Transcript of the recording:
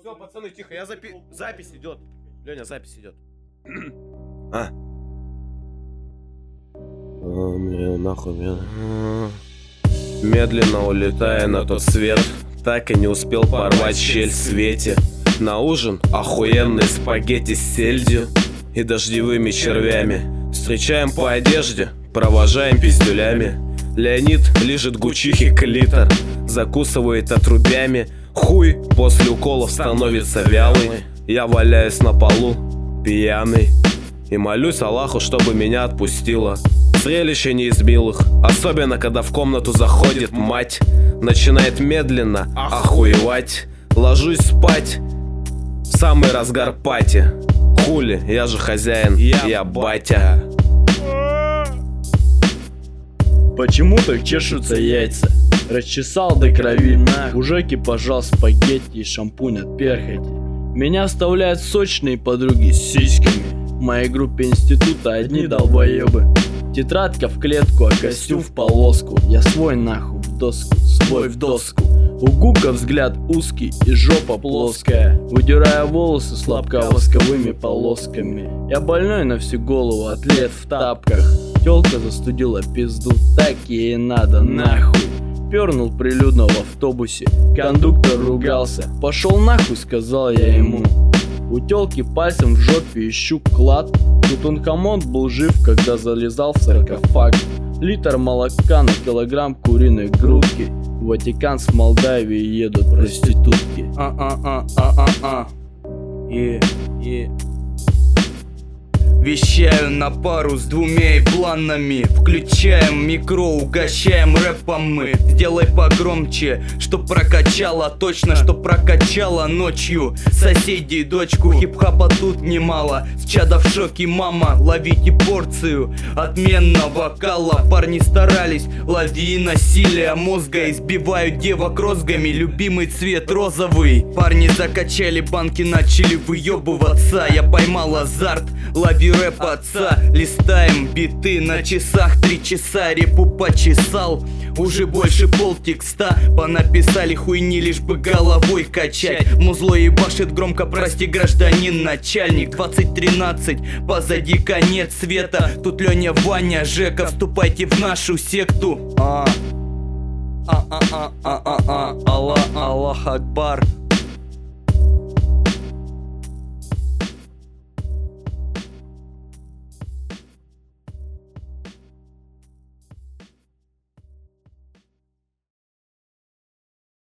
Все, пацаны, тихо, запись идет. Леня, запись идет. Мне нахуй, медленно улетая на тот свет, так и не успел порвать щель в свете. На ужин охуенные спагетти с сельдью и дождевыми червями. Встречаем по одежде, провожаем пиздюлями. Леонид лижет гучихи клитор, закусывает отрубями. Хуй после уколов становится вялый. Я валяюсь на полу, пьяный, и молюсь Аллаху, чтобы меня отпустило. Зрелище не из милых, особенно когда в комнату заходит мать. Начинает медленно охуевать. Ложусь спать в самый разгар пати. Хули, я же хозяин, я батя. Почему так чешутся яйца? Расчесал до крови, уже пожал спагетти и шампунь от перхоти. Меня оставляют сочные подруги с сиськами. В моей группе института одни долбоебы. Тетрадка в клетку, а костюм в полоску. Я свой нахуй в доску, свой в доску. У Гука взгляд узкий и жопа плоская. Выдирая волосы слабко восковыми полосками. Я больной на всю голову, атлет в тапках. Тёлка застудила пизду, так ей надо нахуй. Пернул прилюдно в автобусе. Кондуктор ругался. Пошел нахуй, сказал я ему. У тёлки пальцем в жопе ищу клад. Тутанхамон был жив, когда залезал в саркофаг. Литр молока на килограмм куриной грудки. В Ватикан с Молдавии едут проститутки. Вещаю на пару с двумя ебланами. Включаем микро, угощаем рэпом мы. Сделай погромче, чтоб прокачало, точно, чтоб прокачало ночью. Соседей дочку, хип-хапа тут немало. С чада в шоке, мама, ловите порцию отменного вокала. Парни старались, лови насилие мозга. Избивают девок розгами, любимый цвет розовый. Парни закачали банки, начали выебываться. Я поймал азарт, лови рэп отца. Листаем биты на часах, 3 часа репу почесал. Уже больше полтекста понаписали хуйни, лишь бы головой качать. Музло ебашит громко, прости, гражданин начальник. 20:13, позади конец света. Тут Леня, Ваня, Жека, вступайте в нашу секту. Аллах, Аллах Акбар.